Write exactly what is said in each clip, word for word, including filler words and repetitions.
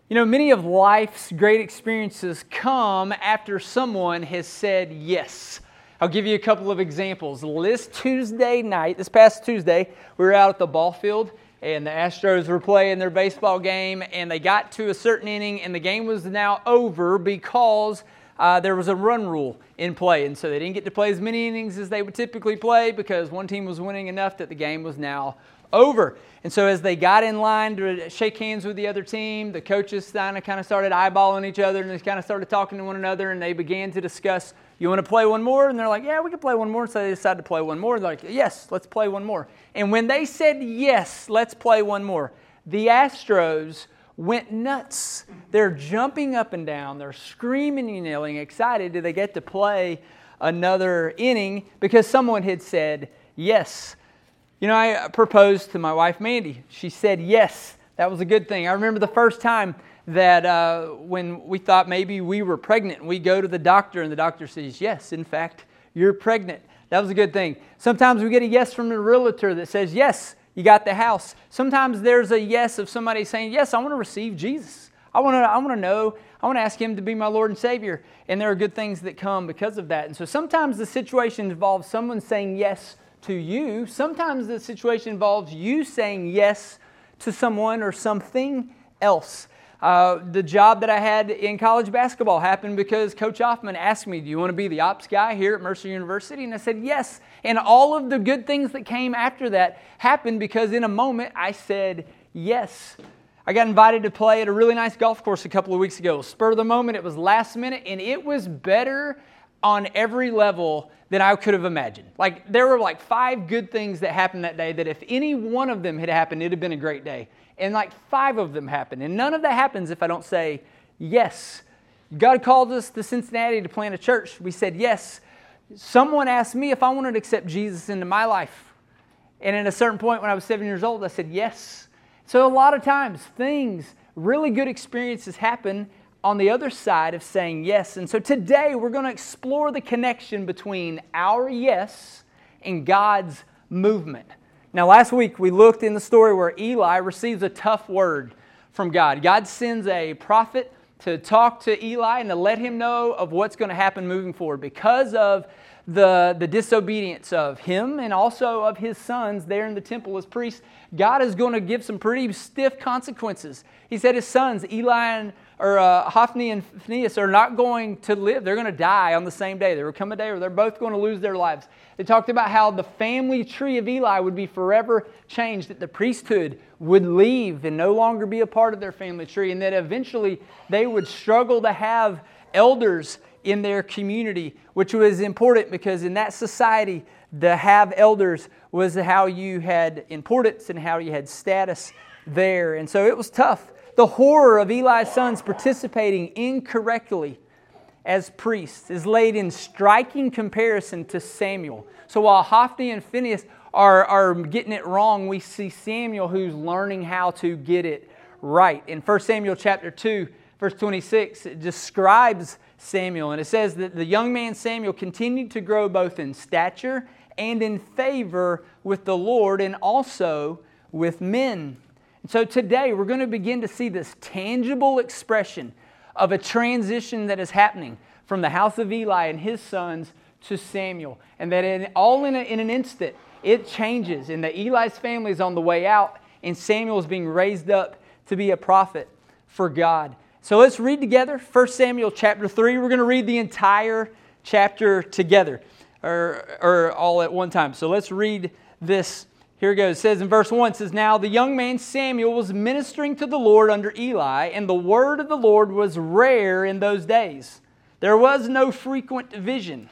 You know, many of life's great experiences come after someone has said yes. I'll give you a couple of examples. This Tuesday night, this past Tuesday, we were out at the ball field and the Astros were playing their baseball game and they got to a certain inning and the game was now over because uh, there was a run rule in play. And so they didn't get to play as many innings as they would typically play because one team was winning enough that the game was now over. And so as they got in line to shake hands with the other team, the coaches kind of kind of started eyeballing each other and they kind of started talking to one another and they began to discuss, you want to play one more? And they're like, yeah, we can play one more. So they decided to play one more. They're like, yes, let's play one more. And when they said, yes, let's play one more, the Astros went nuts. They're jumping up and down. They're screaming and yelling, excited that they get to play another inning because someone had said yes. You know, I proposed to my wife, Mandy. She said yes. That was a good thing. I remember the first time that uh, when we thought maybe we were pregnant, we go to the doctor and the doctor says, yes, in fact, you're pregnant. That was a good thing. Sometimes we get a yes from the realtor that says, yes, you got the house. Sometimes there's a yes of somebody saying, yes, I want to receive Jesus. I want to, I want to know, I want to ask Him to be my Lord and Savior. And there are good things that come because of that. And so sometimes the situation involves someone saying yes to you. Sometimes the situation involves you saying yes to someone or something else. Uh, the job that I had in college basketball happened because Coach Hoffman asked me, do you want to be the ops guy here at Mercer University? And I said, yes. And all of the good things that came after that happened because in a moment I said yes. I got invited to play at a really nice golf course a couple of weeks ago. Spur of the moment, it was last minute, and it was better on every level than I could have imagined. Like, there were like five good things that happened that day that if any one of them had happened, it'd have been a great day. And like five of them happened. And none of that happens if I don't say yes. God called us to Cincinnati to plant a church. We said yes. Someone asked me if I wanted to accept Jesus into my life. And at a certain point when I was seven years old, I said yes. So a lot of times things, really good experiences happen on the other side of saying yes. And so today we're going to explore the connection between our yes and God's movement. Now last week we looked in the story where Eli receives a tough word from God. God sends a prophet to talk to Eli and to let him know of what's going to happen moving forward because of the, the disobedience of him and also of his sons there in the temple as priests. God is going to give some pretty stiff consequences. He said his sons, Eli and or uh, Hophni and Phinehas, are not going to live. They're going to die on the same day. There will come a day where they're both going to lose their lives. They talked about how the family tree of Eli would be forever changed, that the priesthood would leave and no longer be a part of their family tree, and that eventually they would struggle to have elders in their community, which was important because in that society, to have elders was how you had importance and how you had status there. And so it was tough. The horror of Eli's sons participating incorrectly as priests is laid in striking comparison to Samuel. So while Hophni and Phinehas are, are getting it wrong, we see Samuel who's learning how to get it right. In First Samuel chapter two, verse twenty-six, it describes Samuel. And it says that the young man Samuel continued to grow both in stature and in favor with the Lord and also with men. So today we're going to begin to see this tangible expression of a transition that is happening from the house of Eli and his sons to Samuel. And that in, all in, a, in an instant, it changes. And that Eli's family is on the way out and Samuel is being raised up to be a prophet for God. So let's read together First Samuel chapter three. We're going to read the entire chapter together or, or all at one time. So let's read this. Here it goes. It says in verse one, it says, now the young man Samuel was ministering to the Lord under Eli, and the word of the Lord was rare in those days. There was no frequent vision.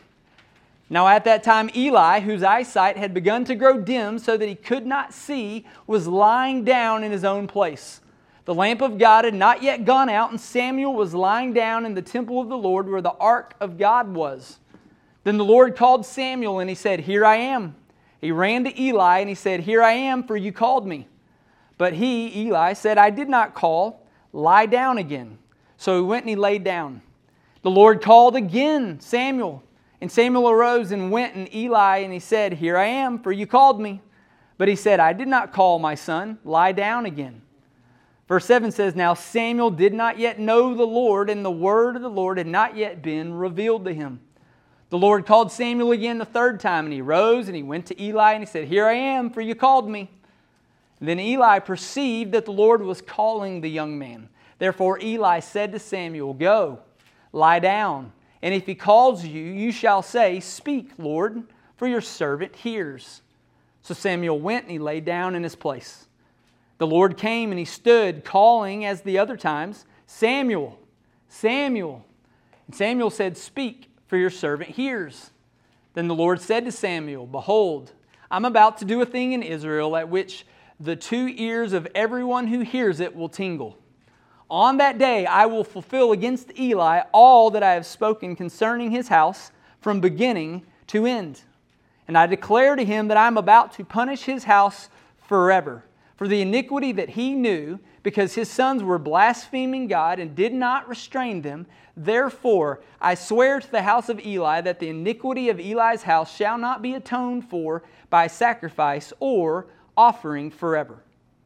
Now at that time Eli, whose eyesight had begun to grow dim so that he could not see, was lying down in his own place. The lamp of God had not yet gone out, and Samuel was lying down in the temple of the Lord where the ark of God was. Then the Lord called Samuel, and he said, here I am. He ran to Eli and he said, here I am, for you called me. But he, Eli, said, I did not call. Lie down again. So he went and he laid down. The Lord called again Samuel. And Samuel arose and went and Eli and he said, here I am, for you called me. But he said, I did not call, my son. Lie down again. Verse seven says, "Now Samuel did not yet know the Lord, and the word of the Lord had not yet been revealed to him. The Lord called Samuel again the third time, and he rose and he went to Eli, and he said, 'Here I am, for you called me.' And then Eli perceived that the Lord was calling the young man. Therefore Eli said to Samuel, 'Go, lie down, and if he calls you, you shall say, Speak, Lord, for your servant hears.' So Samuel went and he lay down in his place. The Lord came and he stood, calling as the other times, 'Samuel, Samuel.' And Samuel said, 'Speak, for your servant hears.' Then the Lord said to Samuel, 'Behold, I'm about to do a thing in Israel at which the two ears of everyone who hears it will tingle. On that day I will fulfill against Eli all that I have spoken concerning his house from beginning to end. And I declare to him that I am about to punish his house forever for the iniquity that he knew, because his sons were blaspheming God and did not restrain them. Therefore I swear to the house of Eli that the iniquity of Eli's house shall not be atoned for by sacrifice or offering forever.'"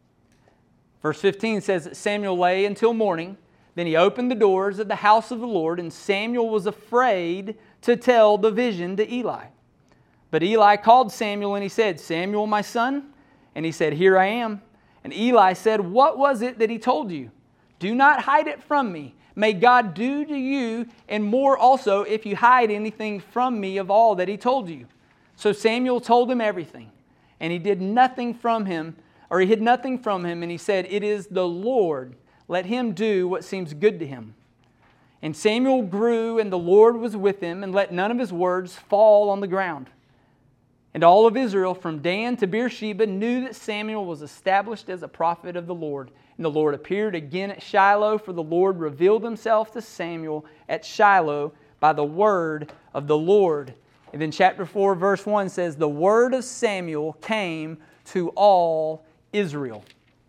Verse fifteen says that Samuel lay until morning. Then he opened the doors of the house of the Lord, and Samuel was afraid to tell the vision to Eli. But Eli called Samuel and he said, "Samuel, my son?" And he said, "Here I am." And Eli said, "What was it that he told you? Do not hide it from me. May God do to you and more also if you hide anything from me of all that he told you." So Samuel told him everything, and he did nothing from him, or he hid nothing from him, and he said, "It is the Lord. Let him do what seems good to him." And Samuel grew, and the Lord was with him, and let none of his words fall on the ground. And all of Israel, from Dan to Beersheba, knew that Samuel was established as a prophet of the Lord. And the Lord appeared again at Shiloh, for the Lord revealed himself to Samuel at Shiloh by the word of the Lord. And then chapter four, verse one says, "The word of Samuel came to all Israel."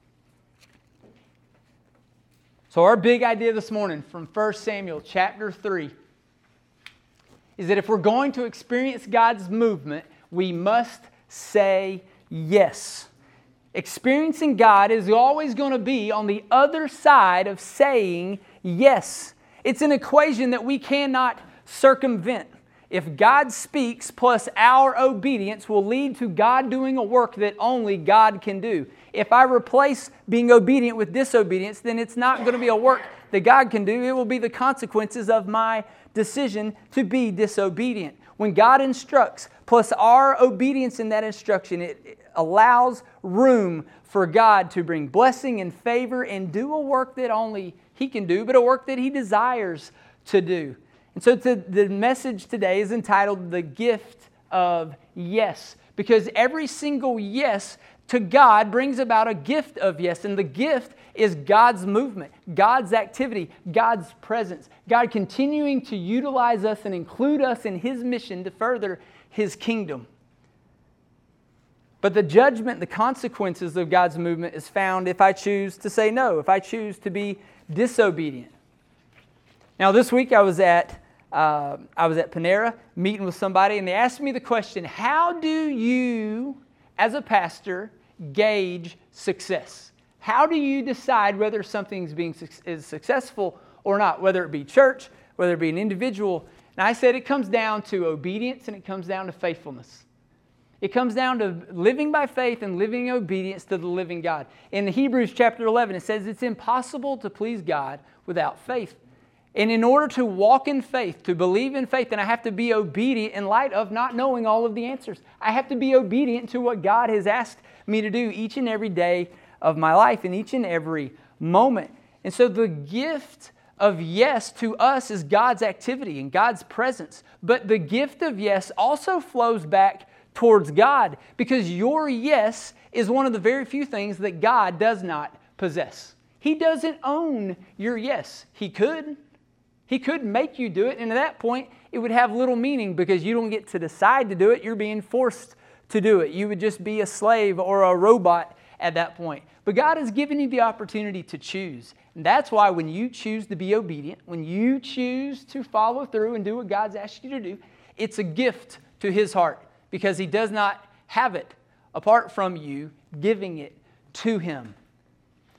So our big idea this morning from First Samuel chapter three is that if we're going to experience God's movement, we must say yes. Experiencing God is always going to be on the other side of saying yes. It's an equation that we cannot circumvent. If God speaks plus our obedience will lead to God doing a work that only God can do. If I replace being obedient with disobedience, then it's not going to be a work that God can do. It will be the consequences of my decision to be disobedient. When God instructs, plus our obedience in that instruction, it allows room for God to bring blessing and favor and do a work that only He can do, but a work that He desires to do. And so to, the message today is entitled The Gift of Yes, because every single yes to God brings about a gift of yes, and the gift is God's movement, God's activity, God's presence, God continuing to utilize us and include us in His mission to further His kingdom. But the judgment, the consequences of God's movement is found if I choose to say no, if I choose to be disobedient. Now this week I was at uh, I was at Panera meeting with somebody, and they asked me the question, how do you, as a pastor, gauge success? How do you decide whether something's being is successful or not, whether it be church, whether it be an individual? And I said it comes down to obedience and it comes down to faithfulness. It comes down to living by faith and living in obedience to the living God. In Hebrews chapter eleven, it says it's impossible to please God without faith. And in order to walk in faith, to believe in faith, then I have to be obedient in light of not knowing all of the answers. I have to be obedient to what God has asked me to do each and every day of my life and each and every moment. And so the gift of yes to us is God's activity and God's presence. But the gift of yes also flows back towards God, because your yes is one of the very few things that God does not possess. He doesn't own your yes. He could. He could make you do it, and at that point, it would have little meaning because you don't get to decide to do it. You're being forced to do it. You would just be a slave or a robot at that point. But God has given you the opportunity to choose. And that's why when you choose to be obedient, when you choose to follow through and do what God's asked you to do, it's a gift to His heart because He does not have it apart from you giving it to Him.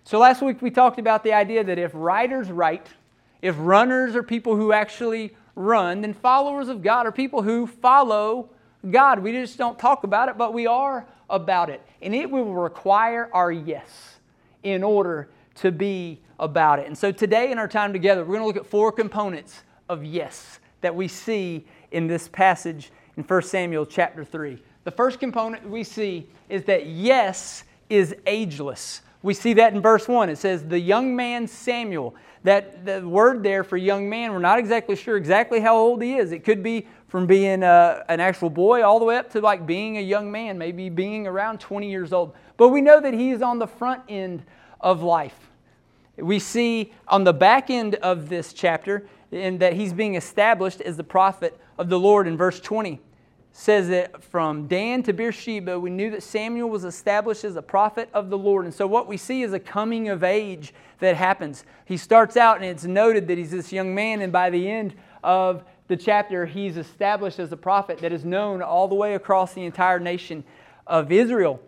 So last week we talked about the idea that if writers write, if runners are people who actually run, then followers of God are people who follow God. We just don't talk about it, but we are about it. And it will require our yes in order to be about it. And so today in our time together, we're going to look at four components of yes that we see in this passage in First Samuel chapter three. The first component we see is that yes is ageless. We see that in verse one. It says, the young man Samuel. That the word there for young man, we're not exactly sure exactly how old he is. It could be from being a, an actual boy all the way up to like being a young man, maybe being around twenty years old. But we know that he is on the front end of life. We see on the back end of this chapter and that he's being established as the prophet of the Lord in verse twenty. Says that from Dan to Beersheba, we knew that Samuel was established as a prophet of the Lord. And so what we see is a coming of age that happens. He starts out and it's noted that he's this young man, and by the end of the chapter, he's established as a prophet that is known all the way across the entire nation of Israel.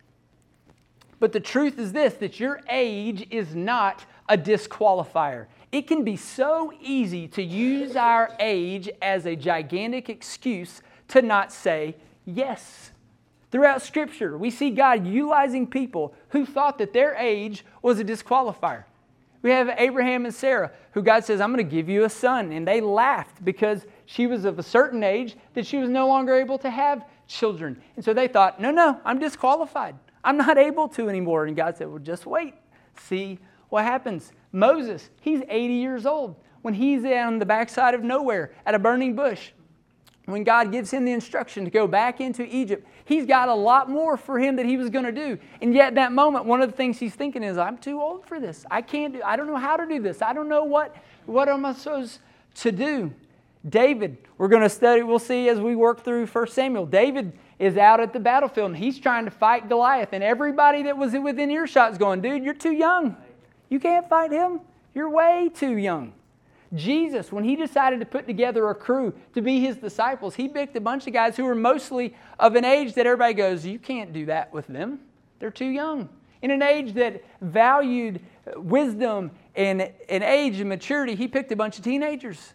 But the truth is this, that your age is not a disqualifier. It can be so easy to use our age as a gigantic excuse to not say yes. Throughout Scripture, we see God utilizing people who thought that their age was a disqualifier. We have Abraham and Sarah, who God says, I'm going to give you a son. And they laughed because she was of a certain age that she was no longer able to have children. And so they thought, no, no, I'm disqualified. I'm not able to anymore. And God said, well, just wait. See what happens. Moses, he's eighty years old when he's on the backside of nowhere at a burning bush. When God gives him the instruction to go back into Egypt, he's got a lot more for him that he was going to do. And yet at that moment, one of the things he's thinking is, I'm too old for this. I can't do, I don't know how to do this. I don't know what, what am I supposed to do. David, we're going to study, we'll see as we work through First Samuel. David is out at the battlefield and he's trying to fight Goliath. And everybody that was within earshot is going, dude, you're too young. You can't fight him. You're way too young. Jesus, when he decided to put together a crew to be his disciples, he picked a bunch of guys who were mostly of an age that everybody goes, you can't do that with them. They're too young. In an age that valued wisdom and, and age and maturity, he picked a bunch of teenagers.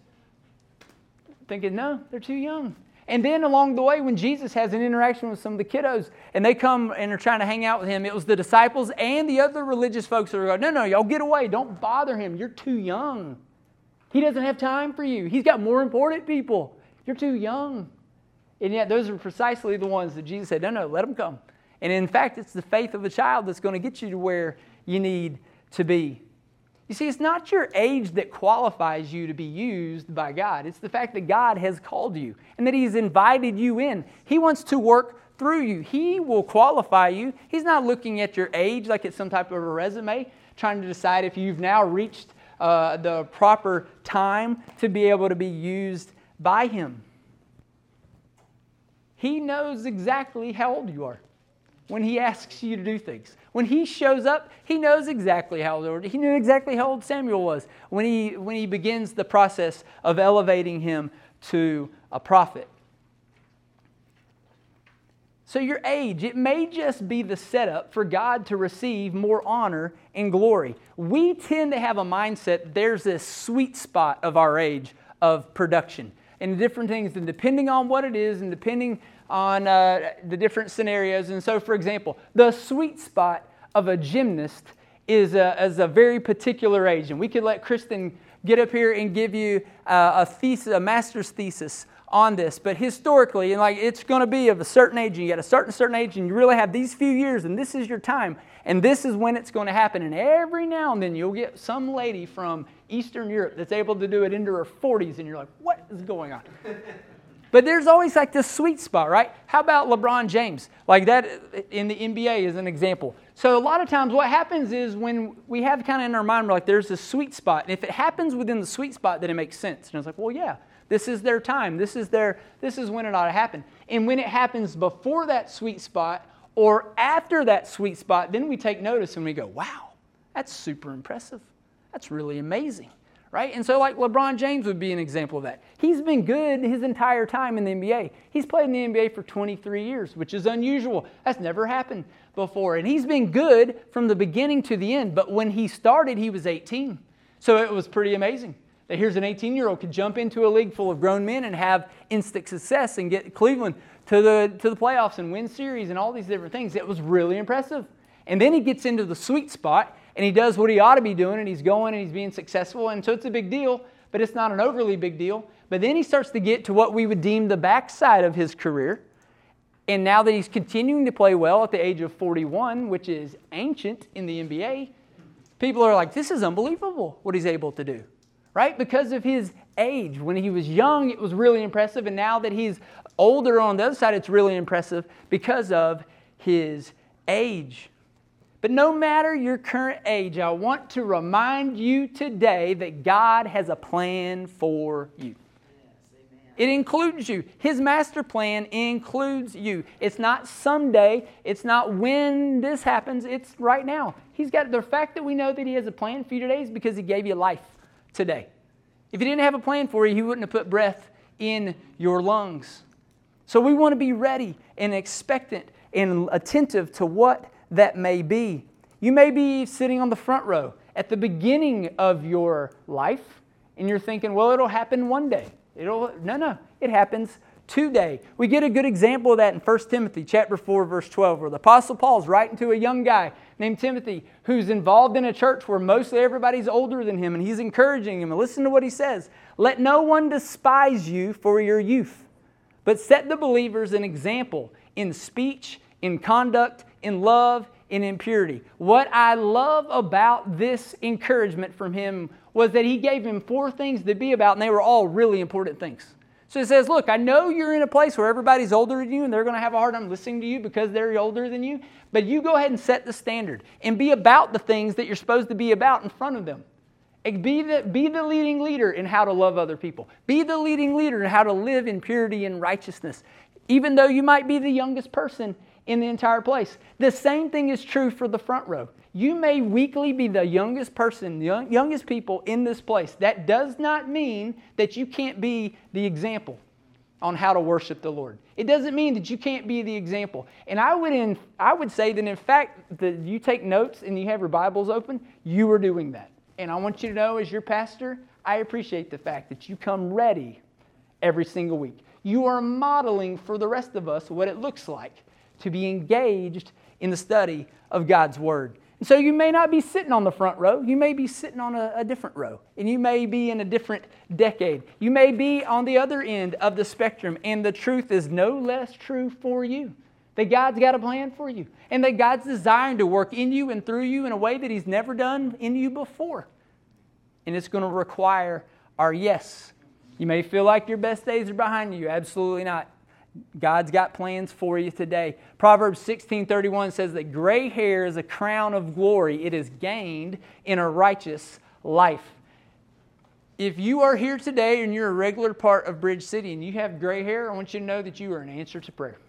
Thinking, no, they're too young. And then along the way, when Jesus has an interaction with some of the kiddos, and they come and are trying to hang out with him, it was the disciples and the other religious folks that are going, no, no, y'all get away. Don't bother him. You're too young. He doesn't have time for you. He's got more important people. You're too young. And yet those are precisely the ones that Jesus said, no, no, let them come. And in fact, it's the faith of a child that's going to get you to where you need to be. You see, it's not your age that qualifies you to be used by God. It's the fact that God has called you and that He's invited you in. He wants to work through you. He will qualify you. He's not looking at your age like it's some type of a resume, trying to decide if you've now reached Uh, the proper time to be able to be used by Him. He knows exactly how old you are when He asks you to do things. When He shows up, He knows exactly how old. He knew exactly how old Samuel was when he, when he begins the process of elevating him to a prophet. So your age, it may just be the setup for God to receive more honor and glory. We tend to have a mindset, there's this sweet spot of our age of production and different things, and depending on what it is and depending on uh, the different scenarios. And so, for example, the sweet spot of a gymnast is a, is a very particular age. And we could let Kristen get up here and give you uh, a thesis, a master's thesis on this, but historically, and like it's going to be of a certain age, and you got a certain certain age, and you really have these few years, and this is your time, and this is when it's going to happen. And every now and then, you'll get some lady from Eastern Europe that's able to do it into her forties, and you're like, "What is going on?" But there's always like this sweet spot, right? How about LeBron James? Like that in the N B A is an example. So a lot of times, what happens is when we have kind of in our mind, we're like, "There's this sweet spot," and if it happens within the sweet spot, then it makes sense. And it's like, "Well, yeah." This is their time. This is their. This is when it ought to happen. And when it happens before that sweet spot or after that sweet spot, then we take notice and we go, wow, that's super impressive. That's really amazing, right? And so like LeBron James would be an example of that. He's been good his entire time in the N B A. He's played in the N B A for twenty-three years, which is unusual. That's never happened before. And he's been good from the beginning to the end. But when he started, he was eighteen. So it was pretty amazing that here's an eighteen-year-old could jump into a league full of grown men and have instant success and get Cleveland to the, to the playoffs and win series and all these different things. It was really impressive. And then he gets into the sweet spot and he does what he ought to be doing, and he's going and he's being successful. And so it's a big deal, but it's not an overly big deal. But then he starts to get to what we would deem the backside of his career. And now that he's continuing to play well at the age of forty-one, which is ancient in the N B A, people are like, this is unbelievable what he's able to do, right? Because of his age. When he was young, it was really impressive. And now that he's older on the other side, it's really impressive because of his age. But no matter your current age, I want to remind you today that God has a plan for you. It includes you. His master plan includes you. It's not someday. It's not when this happens. It's right now. He's got the fact that we know that He has a plan for you today is because He gave you life today. If He didn't have a plan for you, He wouldn't have put breath in your lungs. So we want to be ready and expectant and attentive to what that may be. You may be sitting on the front row at the beginning of your life, and you're thinking, well, it'll happen one day. It'll no, no, it happens today. We get a good example of that in First Timothy chapter four, verse twelve, where the Apostle Paul's writing to a young guy named Timothy who's involved in a church where mostly everybody's older than him, and he's encouraging him. And listen to what he says. Let no one despise you for your youth, but set the believers an example in speech, in conduct, in love, and in purity. What I love about this encouragement from him was that he gave him four things to be about, and they were all really important things. So he says, look, I know you're in a place where everybody's older than you, and they're going to have a hard time listening to you because they're older than you, but you go ahead and set the standard and be about the things that you're supposed to be about in front of them. Be the, be the leading leader in how to love other people. Be the leading leader in how to live in purity and righteousness, even though you might be the youngest person in the entire place. The same thing is true for the front row. You may weekly be the youngest person, the young, youngest people in this place. That does not mean that you can't be the example on how to worship the Lord. It doesn't mean that you can't be the example. And I would, in, I would say that in fact, that you take notes and you have your Bibles open, you are doing that. And I want you to know, as your pastor, I appreciate the fact that you come ready every single week. You are modeling for the rest of us what it looks like to be engaged in the study of God's Word. And so you may not be sitting on the front row. You may be sitting on a, a different row. And you may be in a different decade. You may be on the other end of the spectrum. And the truth is no less true for you. That God's got a plan for you. And that God's desiring to work in you and through you in a way that He's never done in you before. And it's going to require our yes. You may feel like your best days are behind you. Absolutely not. God's got plans for you today. Proverbs sixteen thirty-one says that gray hair is a crown of glory. It is gained in a righteous life. If you are here today and you're a regular part of Bridge City and you have gray hair, I want you to know that you are an answer to prayer.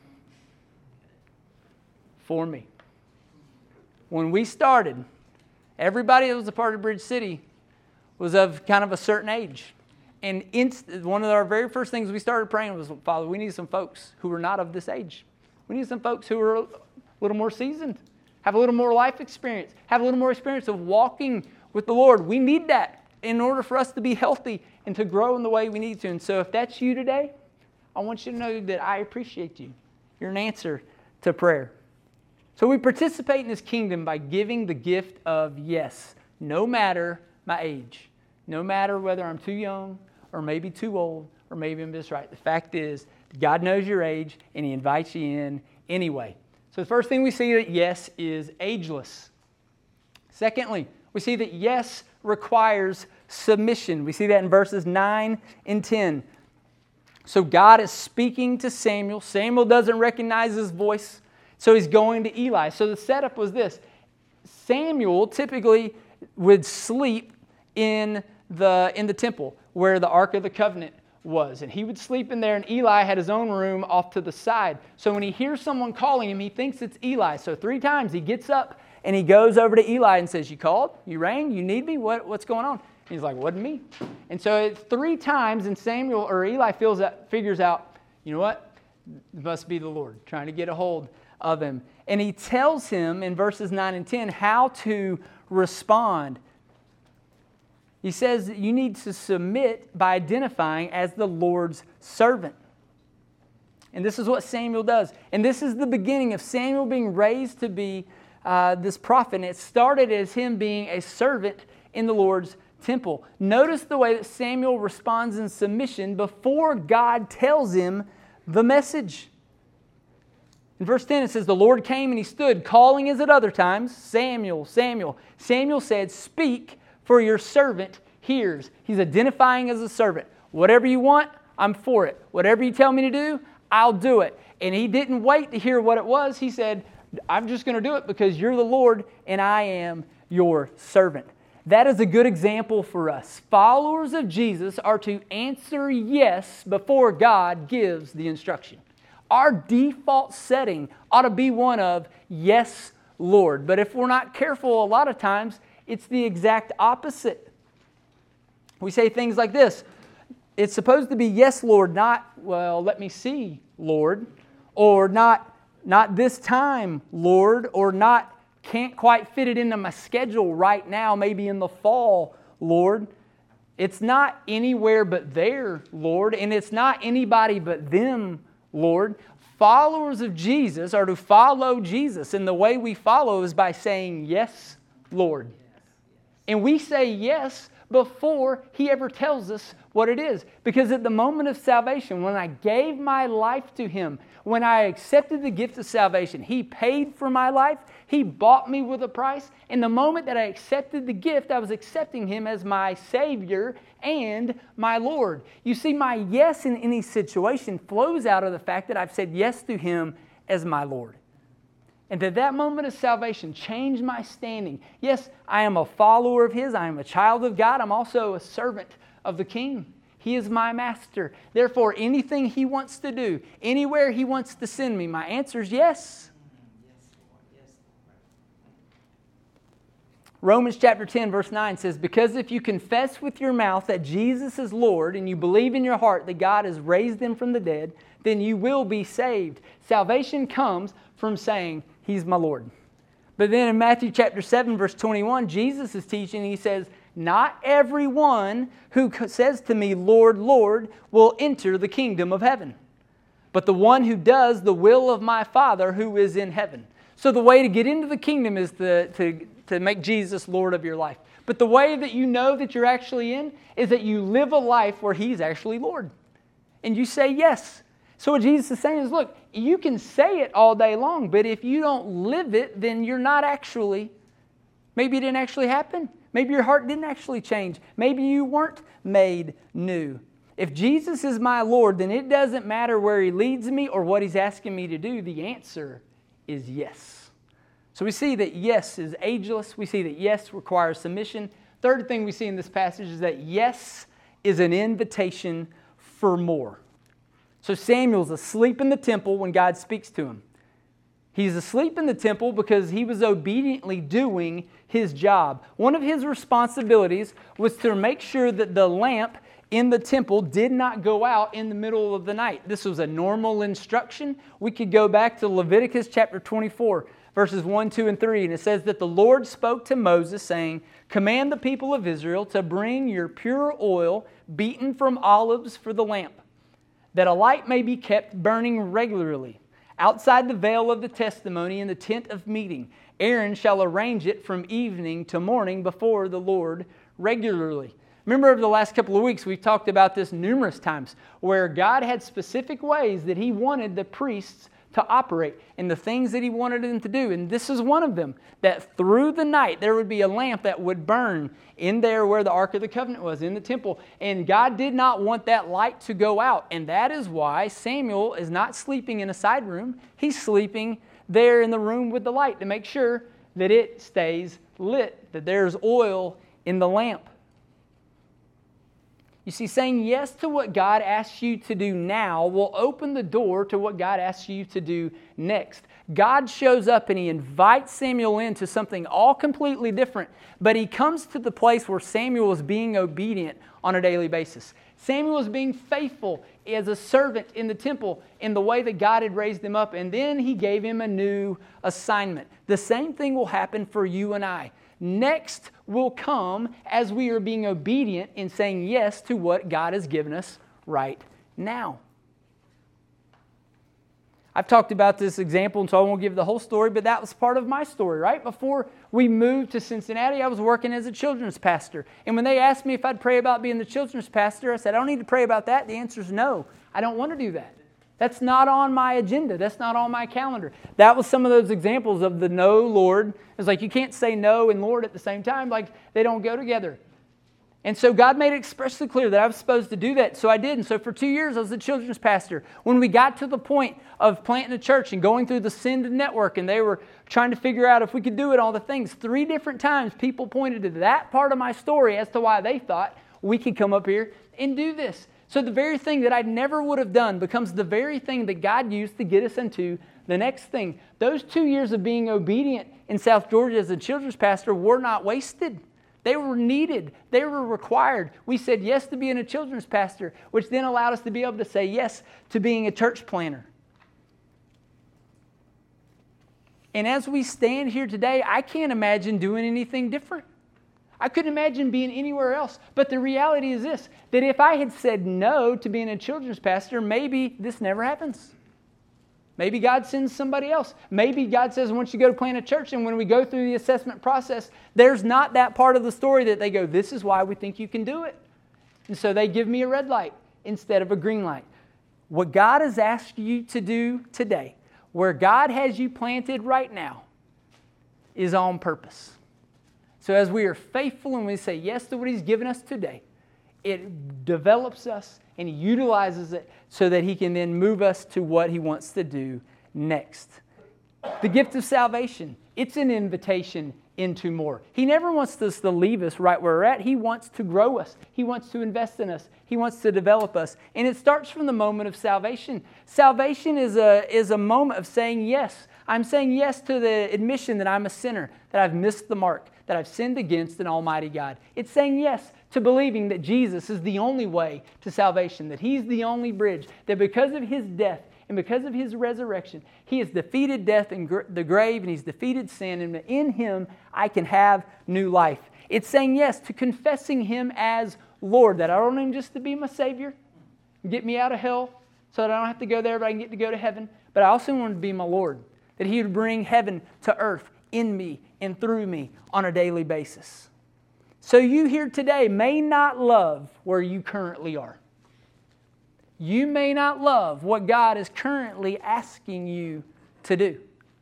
For me. When we started, everybody that was a part of Bridge City was of kind of a certain age. And inst- one of our very first things we started praying was, Father, we need some folks who are not of this age. We need some folks who are a little more seasoned, have a little more life experience, have a little more experience of walking with the Lord. We need that in order for us to be healthy and to grow in the way we need to. And so if that's you today, I want you to know that I appreciate you. You're an answer to prayer. So we participate in this kingdom by giving the gift of yes, no matter my age, no matter whether I'm too young or maybe too old, or maybe I'm just right. The fact is, God knows your age, and He invites you in anyway. So the first thing we see that yes is ageless. Secondly, we see that yes requires submission. We see that in verses nine and ten. So God is speaking to Samuel. Samuel doesn't recognize his voice, so he's going to Eli. So the setup was this. Samuel typically would sleep in the, in the temple where the Ark of the Covenant was. And he would sleep in there, and Eli had his own room off to the side. So when he hears someone calling him, he thinks it's Eli. So three times he gets up And he goes over to Eli and says, you called? You rang? You need me? What, what's going on? And he's like, wasn't me. And so it's three times, and Samuel or Eli feels that, figures out, you know what? It must be the Lord trying to get a hold of him. And he tells him in verses nine and ten how to respond. He says that you need to submit by identifying as the Lord's servant. And this is what Samuel does. And this is the beginning of Samuel being raised to be uh, this prophet. And it started as him being a servant in the Lord's temple. Notice the way that Samuel responds in submission before God tells him the message. In verse ten it says, the Lord came and he stood, calling as at other times, Samuel, Samuel. Samuel said, speak, for your servant hears. He's identifying as a servant. Whatever you want, I'm for it. Whatever you tell me to do, I'll do it. And he didn't wait to hear what it was. He said, I'm just going to do it because you're the Lord and I am your servant. That is a good example for us. Followers of Jesus are to answer yes before God gives the instruction. Our default setting ought to be one of yes, Lord. But if we're not careful, a lot of times it's the exact opposite. We say things like this. It's supposed to be yes, Lord, not, well, let me see, Lord. Or not, not this time, Lord. Or not, can't quite fit it into my schedule right now, maybe in the fall, Lord. It's not anywhere but there, Lord. And it's not anybody but them, Lord. Followers of Jesus are to follow Jesus. And the way we follow is by saying, yes, Lord. And we say yes before He ever tells us what it is. Because at the moment of salvation, when I gave my life to Him, when I accepted the gift of salvation, He paid for my life. He bought me with a price. And the moment that I accepted the gift, I was accepting Him as my Savior and my Lord. You see, my yes in any situation flows out of the fact that I've said yes to Him as my Lord. And that that moment of salvation changed my standing. Yes, I am a follower of His. I am a child of God. I'm also a servant of the King. He is my master. Therefore, anything He wants to do, anywhere He wants to send me, my answer is yes. Romans chapter ten verse nine says, because if you confess with your mouth that Jesus is Lord and you believe in your heart that God has raised Him from the dead, then you will be saved. Salvation comes from saying, He's my Lord. But then in Matthew chapter seven verse twenty-one, Jesus is teaching, He says, not everyone who says to me, Lord, Lord, will enter the kingdom of heaven, but the one who does the will of my Father who is in heaven. So the way to get into the kingdom is to, to, to make Jesus Lord of your life. But the way that you know that you're actually in is that you live a life where He's actually Lord. And you say yes. So what Jesus is saying is, look, you can say it all day long, but if you don't live it, then you're not actually, maybe it didn't actually happen. Maybe your heart didn't actually change. Maybe you weren't made new. If Jesus is my Lord, then it doesn't matter where He leads me or what He's asking me to do. The answer is yes. So we see that yes is ageless. We see that yes requires submission. Third thing we see in this passage is that yes is an invitation for more. So Samuel's asleep in the temple when God speaks to him. He's asleep in the temple because he was obediently doing his job. One of his responsibilities was to make sure that the lamp in the temple did not go out in the middle of the night. This was a normal instruction. We could go back to Leviticus chapter twenty-four, verses one, two, and three. And it says that the Lord spoke to Moses, saying, command the people of Israel to bring your pure oil beaten from olives for the lamp, that a light may be kept burning regularly outside the veil of the testimony in the tent of meeting. Aaron shall arrange it from evening to morning before the Lord regularly. Remember, over the last couple of weeks, we've talked about this numerous times, where God had specific ways that He wanted the priests to operate and the things that He wanted them to do. And this is one of them, that through the night there would be a lamp that would burn in there where the Ark of the Covenant was, in the temple. And God did not want that light to go out. And that is why Samuel is not sleeping in a side room. He's sleeping there in the room with the light to make sure that it stays lit, that there's oil in the lamp. You see, saying yes to what God asks you to do now will open the door to what God asks you to do next. God shows up and He invites Samuel into something all completely different, but He comes to the place where Samuel is being obedient on a daily basis. Samuel is being faithful as a servant in the temple in the way that God had raised him up, and then He gave him a new assignment. The same thing will happen for you and I. Next will come as we are being obedient in saying yes to what God has given us right now. I've talked about this example, and so I won't give the whole story, but that was part of my story, right? Before we moved to Cincinnati, I was working as a children's pastor. And when they asked me if I'd pray about being the children's pastor, I said, I don't need to pray about that. The answer is no. I don't want to do that. That's not on my agenda. That's not on my calendar. That was some of those examples of the no, Lord. It's like you can't say no and Lord at the same time. Like they don't go together. And so God made it expressly clear that I was supposed to do that. So I did. And so for two years, I was the children's pastor. When we got to the point of planting a church and going through the Send Network, and they were trying to figure out if we could do it, all the things, three different times people pointed to that part of my story as to why they thought we could come up here and do this. So the very thing that I never would have done becomes the very thing that God used to get us into the next thing. Those two years of being obedient in South Georgia as a children's pastor were not wasted. They were needed. They were required. We said yes to being a children's pastor, which then allowed us to be able to say yes to being a church planner. And as we stand here today, I can't imagine doing anything different. I couldn't imagine being anywhere else. But the reality is this, that if I had said no to being a children's pastor, maybe this never happens. Maybe God sends somebody else. Maybe God says, once you go to plant a church, and when we go through the assessment process, there's not that part of the story that they go, this is why we think you can do it. And so they give me a red light instead of a green light. What God has asked you to do today, where God has you planted right now, is on purpose. So as we are faithful and we say yes to what He's given us today, it develops us and He utilizes it so that He can then move us to what He wants to do next. The gift of salvation, it's an invitation into more. He never wants us to leave us right where we're at. He wants to grow us. He wants to invest in us. He wants to develop us. And it starts from the moment of salvation. Salvation is a, is a moment of saying yes. I'm saying yes to the admission that I'm a sinner, that I've missed the mark, that I've sinned against an almighty God. It's saying yes to believing that Jesus is the only way to salvation, that He's the only bridge, that because of His death and because of His resurrection, He has defeated death and gr- the grave, and He's defeated sin, and in Him I can have new life. It's saying yes to confessing Him as Lord, that I don't want Him just to be my Savior, get me out of hell so that I don't have to go there, but I can get to go to heaven. But I also want Him to be my Lord, that He would bring heaven to earth in me and through me on a daily basis. So you here today may not love where you currently are. You may not love what God is currently asking you to do.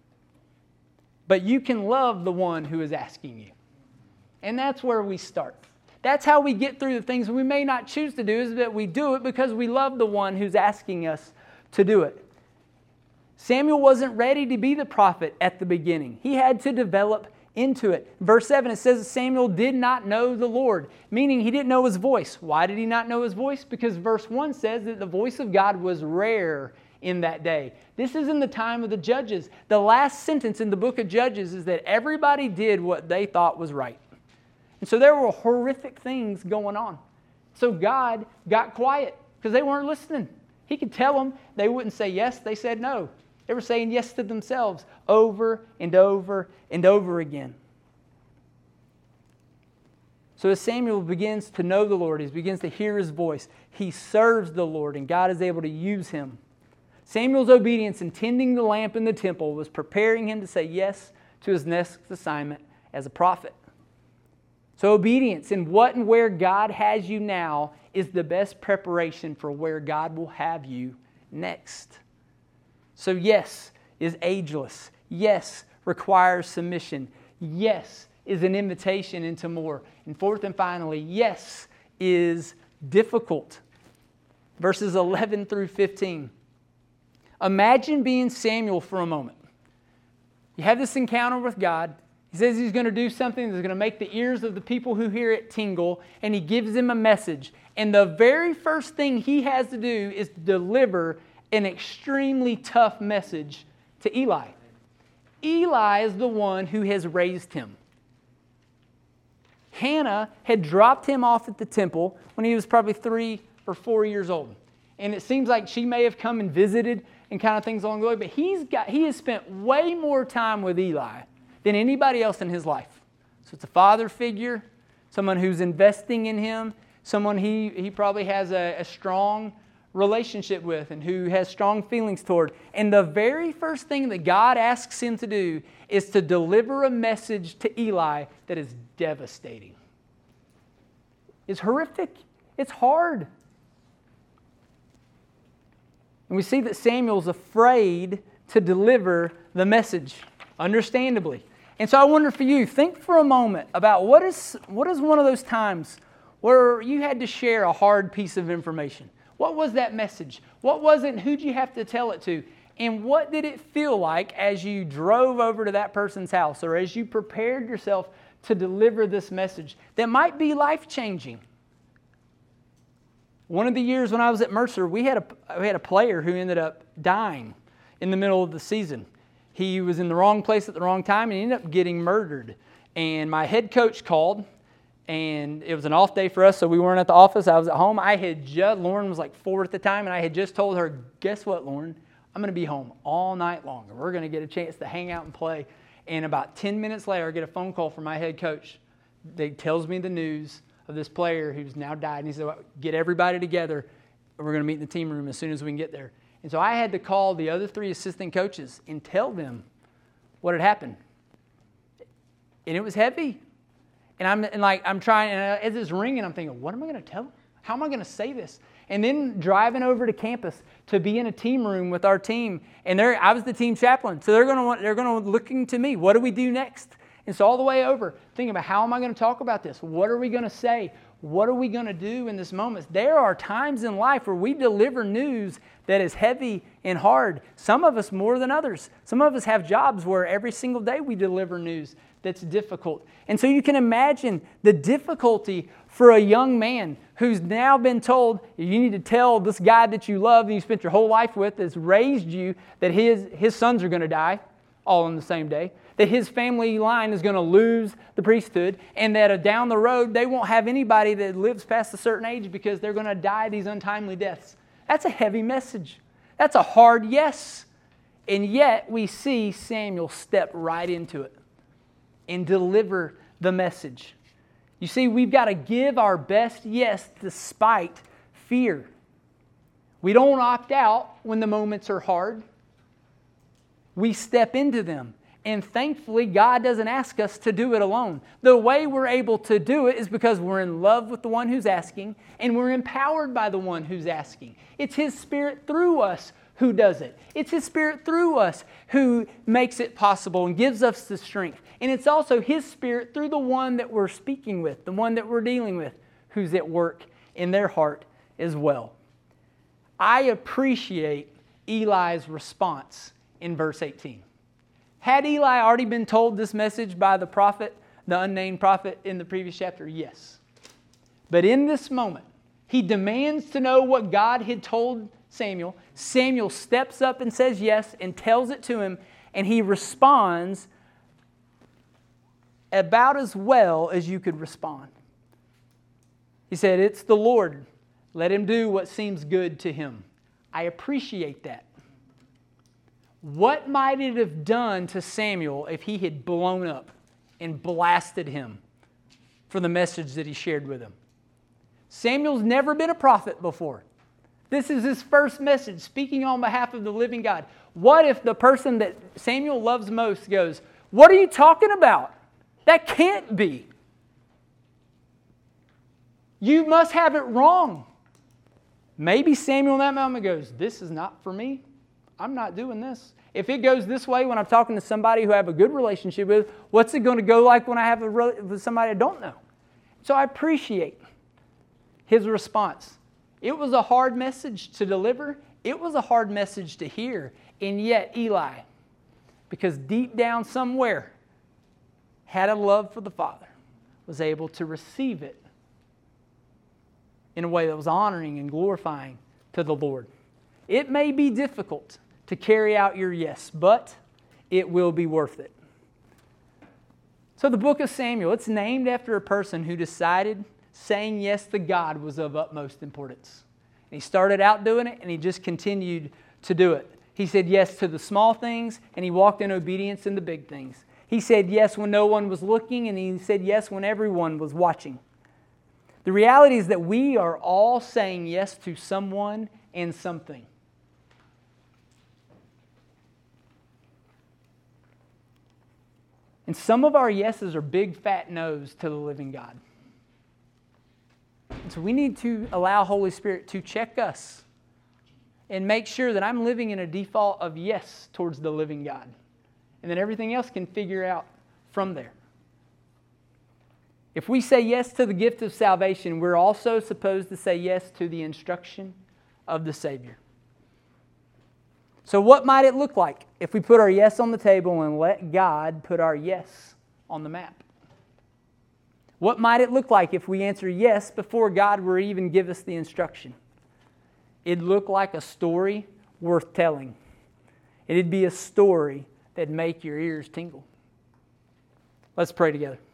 But you can love the one who is asking you. And that's where we start. That's how we get through the things we may not choose to do, is that we do it because we love the one who's asking us to do it. Samuel wasn't ready to be the prophet at the beginning. He had to develop into it. Verse seven, it says Samuel did not know the Lord, meaning he didn't know His voice. Why did he not know His voice? Because verse one says that the voice of God was rare in that day. This is in the time of the judges. The last sentence in the book of Judges is that everybody did what they thought was right. And so there were horrific things going on. So God got quiet because they weren't listening. He could tell them. They wouldn't say yes. They said no. They were saying yes to themselves over and over and over again. So as Samuel begins to know the Lord, he begins to hear His voice, he serves the Lord, and God is able to use him. Samuel's obedience in tending the lamp in the temple was preparing him to say yes to his next assignment as a prophet. So obedience in what and where God has you now is the best preparation for where God will have you next. So yes is ageless. Yes requires submission. Yes is an invitation into more. And fourth and finally, yes is difficult. Verses eleven through fifteen. Imagine being Samuel for a moment. You have this encounter with God. He says he's going to do something that's going to make the ears of the people who hear it tingle, and he gives them a message. And the very first thing he has to do is to deliver an extremely tough message to Eli. Eli is the one who has raised him. Hannah had dropped him off at the temple when he was probably three or four years old. And it seems like she may have come and visited and kind of things along the way, but he's got he has spent way more time with Eli than anybody else in his life. So it's a father figure, someone who's investing in him, someone he, he probably has a, a strong relationship with and who has strong feelings toward. And the very first thing that God asks him to do is to deliver a message to Eli that is devastating. It's horrific. It's hard. And we see that Samuel's afraid to deliver the message, understandably. And so I wonder for you, think for a moment about what is what is one of those times where you had to share a hard piece of information. What was that message? What was it and who'd you have to tell it to? And what did it feel like as you drove over to that person's house or as you prepared yourself to deliver this message that might be life-changing? One of the years when I was at Mercer, we had a, we had a player who ended up dying in the middle of the season. He was in the wrong place at the wrong time and he ended up getting murdered. And my head coach called, and it was an off day for us, so we weren't at the office. I was at home. I had just, Lauren was like four at the time, and I had just told her, guess what, Lauren? I'm going to be home all night long. We're going to get a chance to hang out and play. And about ten minutes later, I get a phone call from my head coach that tells me the news of this player who's now died. And he said, well, get everybody together. We're going to meet in the team room as soon as we can get there. And so I had to call the other three assistant coaches and tell them what had happened. And it was heavy. And I'm and like I'm trying, and as it's ringing, I'm thinking, what am I going to tell them? How am I going to say this? And then driving over to campus to be in a team room with our team, and there I was the team chaplain, so they're going to want, they're going to looking to me. What do we do next? And so all the way over, thinking about how am I going to talk about this? What are we going to say? What are we going to do in this moment? There are times in life where we deliver news that is heavy and hard. Some of us more than others. Some of us have jobs where every single day we deliver news that's difficult. And so you can imagine the difficulty for a young man who's now been told, you need to tell this guy that you love and you spent your whole life with, that's raised you, that his, his sons are going to die all on the same day, that his family line is going to lose the priesthood, and that down the road they won't have anybody that lives past a certain age because they're going to die these untimely deaths. That's a heavy message. That's a hard yes. And yet we see Samuel step right into it and deliver the message. You see, we've got to give our best yes despite fear. We don't opt out when the moments are hard. We step into them. And thankfully, God doesn't ask us to do it alone. The way we're able to do it is because we're in love with the one who's asking, and we're empowered by the one who's asking. It's His Spirit through us who does it. It's His Spirit through us who makes it possible and gives us the strength. And it's also His Spirit through the one that we're speaking with, the one that we're dealing with, who's at work in their heart as well. I appreciate Eli's response in verse eighteen. Had Eli already been told this message by the prophet, the unnamed prophet in the previous chapter? Yes. But in this moment, he demands to know what God had told Samuel. Samuel steps up and says yes and tells it to him, and he responds about as well as you could respond. He said, "It's the Lord. Let him do what seems good to him." I appreciate that. What might it have done to Samuel if he had blown up and blasted him for the message that he shared with him? Samuel's never been a prophet before. This is his first message, speaking on behalf of the living God. What if the person that Samuel loves most goes, "What are you talking about? That can't be. You must have it wrong." Maybe Samuel in that moment goes, "This is not for me. I'm not doing this." If it goes this way when I'm talking to somebody who I have a good relationship with, what's it going to go like when I have a re- with somebody I don't know? So I appreciate his response. It was a hard message to deliver. It was a hard message to hear. And yet Eli, because deep down somewhere, had a love for the Father, was able to receive it in a way that was honoring and glorifying to the Lord. It may be difficult to carry out your yes, but it will be worth it. So the book of Samuel, it's named after a person who decided saying yes to God was of utmost importance. And he started out doing it, and he just continued to do it. He said yes to the small things, and he walked in obedience in the big things. He said yes when no one was looking, and he said yes when everyone was watching. The reality is that we are all saying yes to someone and something. And some of our yeses are big fat no's to the living God. And so we need to allow Holy Spirit to check us and make sure that I'm living in a default of yes towards the living God. And then everything else can figure out from there. If we say yes to the gift of salvation, we're also supposed to say yes to the instruction of the Savior. So what might it look like if we put our yes on the table and let God put our yes on the map? What might it look like if we answer yes before God were to even give us the instruction? It'd look like a story worth telling. It'd be a story that'd make your ears tingle. Let's pray together.